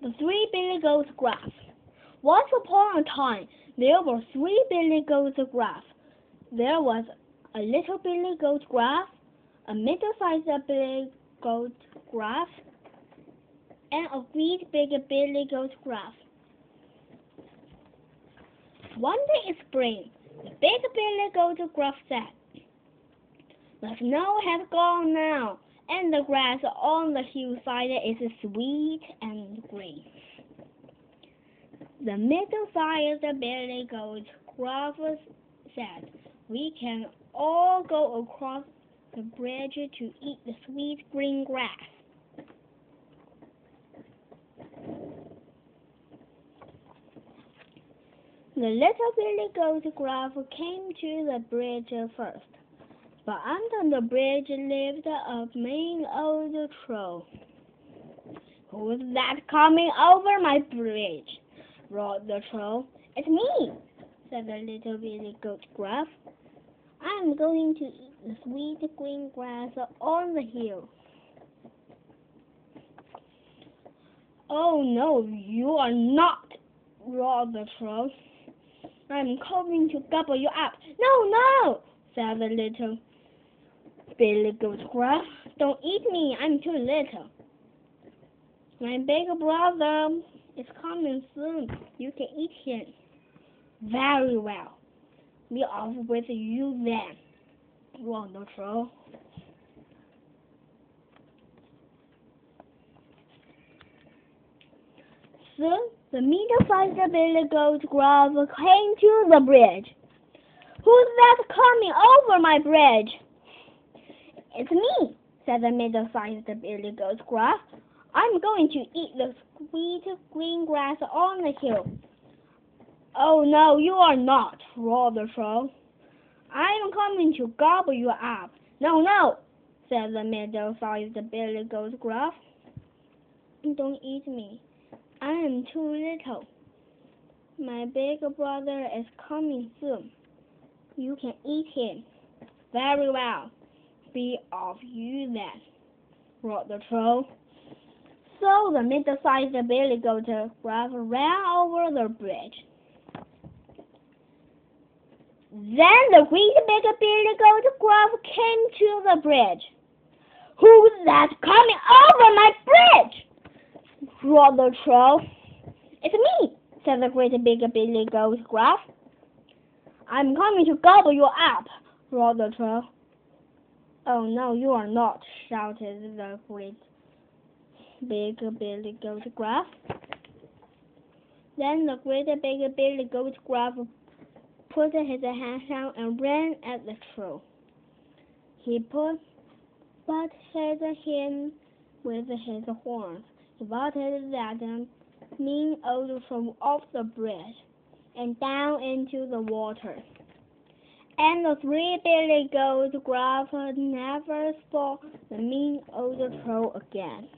The Three Billy Goats Graph. Once upon a time, there were three Billy Goats Graph. There was a little Billy Goat Graph, a middle-sized Billy Goat Graph, and a great big Billy Goat Graph. One day in spring, the big Billy Goat Graph said, "The snow has gone now, and the grass on the hillside is sweet and green." The middle-sized Billy Goat Graph said, "We can all go across the bridge to eat the sweet green grass." The little Billy Goat Graph came to the bridge first, but under the bridge lived a mean old troll. "Who's that coming over my bridge?" roared the troll. "It's me," said the little Billy Goat Graph. "I'm going to eat the sweet green grass on the hill." "Oh no, you are not," roared the troll. "I'm coming to gobble you up." No, said the little Billy Goat Graph. "Don't eat me, I'm too little. My big brother is coming soon. You can eat him." "Very well. Be off with you then," roared the troll. Soon the middle-sized Billy Goat Graph came to the bridge. "Who's that coming over my bridge?" "It's me," said the middle-sized Billy Goat Graph. "I'm going to eat the sweet green grass on the hill." "Oh no, you are not," roared the troll. "I'm coming to gobble you up." No, said the middle-sized Billy Goat Graph. "Don't eat me. I am too little. My big brother is coming soon. You can eat him." "Very well. Be off you then," roared the troll. So the middle-sized Billy Goat Graph ran over the bridge. Then the great big Billy Goat Graph came to the bridge. "Who's that coming over my bridge?" roared the troll. "It's me," said the great big Billy Goat Graph. "I'm coming to gobble you up," roared the troll. "Oh no, you are not," shouted the great big Billy Goat Graph. Then the great big Billy Goat Graph put his hands down and ran at the troll. He butted him with his horns. He butted that mean old troll off the bridge and down into the water. And the three Billy Goat Graph never saw the mean old troll again.